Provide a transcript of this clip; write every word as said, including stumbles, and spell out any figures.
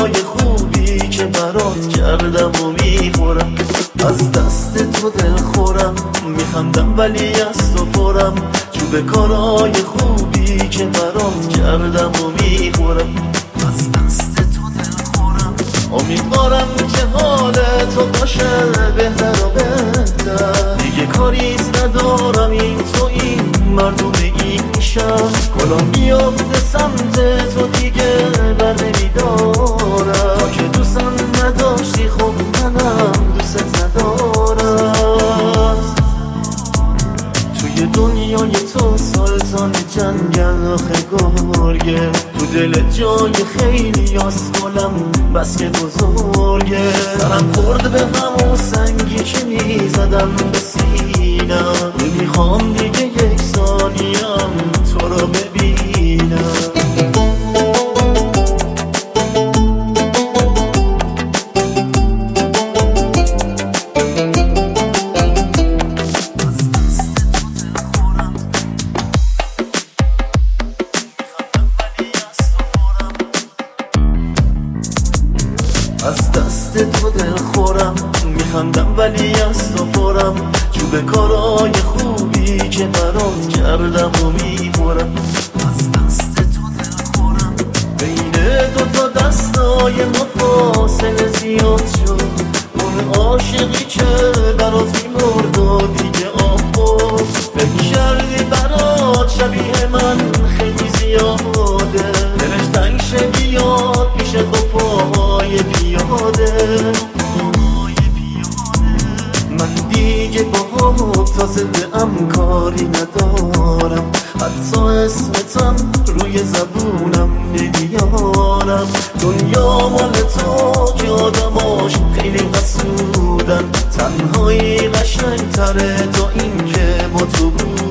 کارای خوبی که برات کردم و میخورم. از دست تو دل خورم، میخندم ولی از تو پرم. چوب کارای خوبی که برات کردم و میخورم. از دست تو دل خورم، امیدوارم که حال تو باشه بهتر و بهتر. دیگه کاریز ندارم، این تو این مردم این شهر. کلام میافته سمت تو دیگه بر نمیدارم. تو که دوستم نداشتی خب منم دوست ندارم. توی دنیای تو سلطان جنگل آخه گرگه. تو دل جای خیلی اسکلم بس که بزرگه. سرم خورد به همون سنگی که میزدم به سینم. نمیخوام دیگه یک ثانیم تو رو ببینم. از دست تو دل خورم، میخندم ولی از تو پرم. چوب کارای خوبی که برات کردم و میخورم. از دست تو دل خورم، بین دو تا دستای ما فاصله زیاد شد. اون عاشقی که برات میمرد و دیگه آب. فکر کردی برات شبیه من خیلی زیاده. دلش تنگ شه بیاد پیش با پاهای پیاده. من دیگه با تا زنده ام کاری ندارم. حتی اسمتم روی زبونم نمیارم. دنیا مال تو که آدماش خیلی حسودن. تنهایی قشنگ تره تا این که با تو بود.